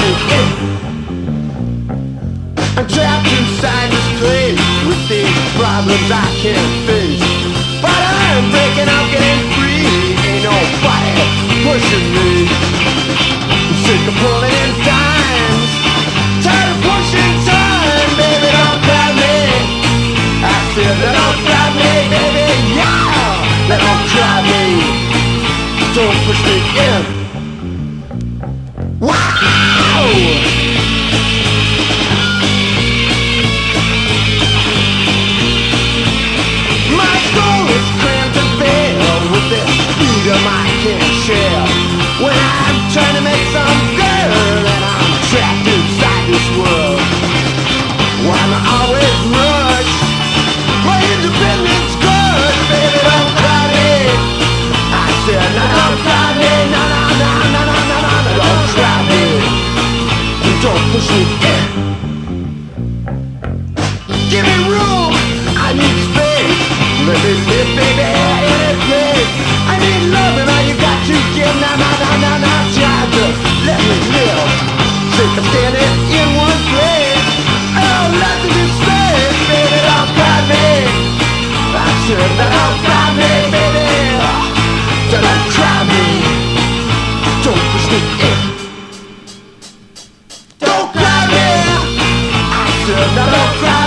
me in. I'm trapped inside this place with these problems I can't face. But I'm breaking out, getting free. Ain't nobody pushing me. I'm sick of pulling in dimes, tired of pushing time. Baby, don't grab me. I said, don't grab me, baby, yeah. Don't grab me. Don't push me in. Wow! I can't share when I'm trying to make some girl and I'm trapped inside this world. Why am I always rushed? My independence good, baby, don't cry me. I said, no, don't cry me, no, no, no, no, no, no, no, no, don't cry me. Don't push me in. Give me room, I need space. Let me live, baby, in a place. I need love and all you got to give. Now, now, now, now, now, try to let me live. Sick of standing in one place. Oh, nothing to say, baby, don't cry me. I said, don't cry me, baby. Don't cry me. Don't push me in. Don't cry me. I said, don't cry me.